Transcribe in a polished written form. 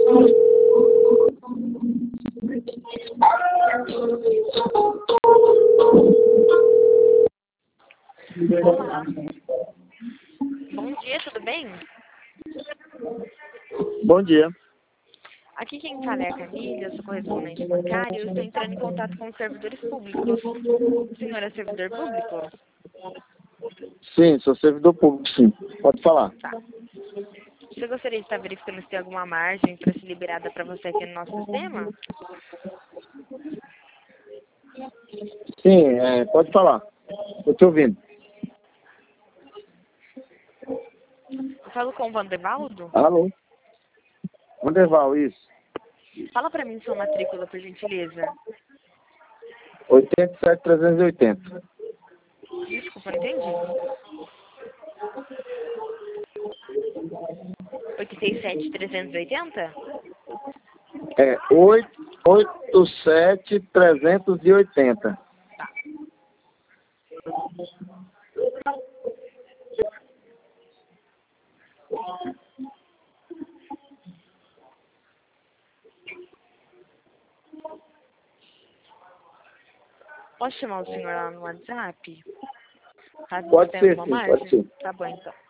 Olá. Bom dia, tudo bem? Bom dia. Aqui quem fala é a Camila, eu sou correspondente bancária e eu estou entrando em contato com os servidores públicos. O senhor é servidor público? Sim, sou servidor público, sim. Pode falar. Tá. Você gostaria de estar verificando se tem alguma margem para ser liberada para você aqui no nosso sistema? Sim, pode falar. Estou te ouvindo. Eu falo com o Vandervaldo? Alô? Vanderval, isso. Fala para mim sua matrícula, por gentileza. 87380. Desculpa, não entendi. 86380? 87380. Tá. Posso chamar o senhor lá no WhatsApp? Caso Pode você tenha ser, alguma sim, margem? pode ser. Tá bom, então.